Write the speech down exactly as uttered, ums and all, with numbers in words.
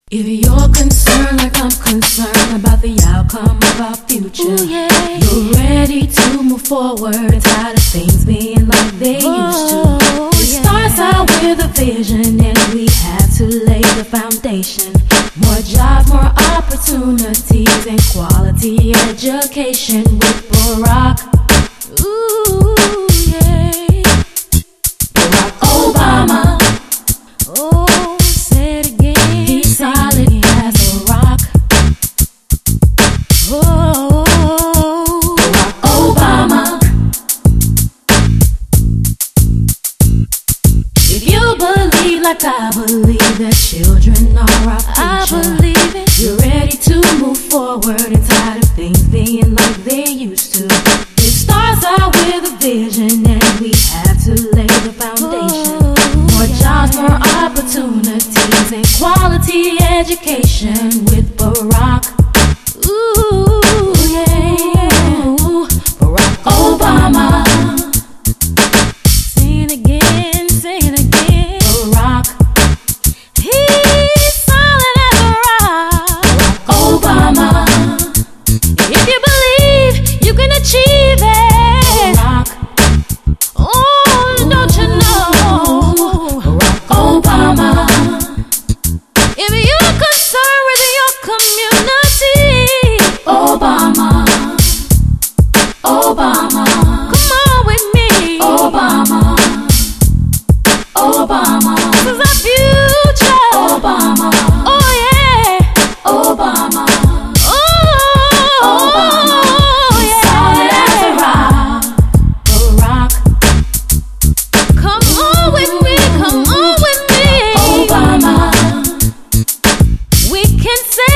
If you're concerned like I'm concerned about the outcome of our future, ooh, yeah. You're ready to move forward, tired of things being like they oh, used to. It yeah. starts out with a vision and we have to lay the foundation. More jobs, more opportunities, and quality education with Barack. Ooh, yeah. Barack Obama. Oh, say it again. He's solid as a rock. Oh, Barack Obama. If you believe like I believe that children are our future, I believe it. You're ready to move forward and tired of things being like they used to. It starts out with a vision and we have to lay the foundation. More jobs, more opportunities, and quality education with Barack. Ooh, yeah. Barack Obama. Say it again, say it again. Barack. He's solid as a rock. Barack Obama. If you believe you can achieve it. Barack. Oh, don't you know? Barack Obama. If you're concerned with your community, Obama. Obama. Come on with me, Obama. Obama. This is our future, Obama. Oh yeah, Obama. Oh, Obama. He's solid as a rock. Barack. Come on with me, come on with me, Obama. We can say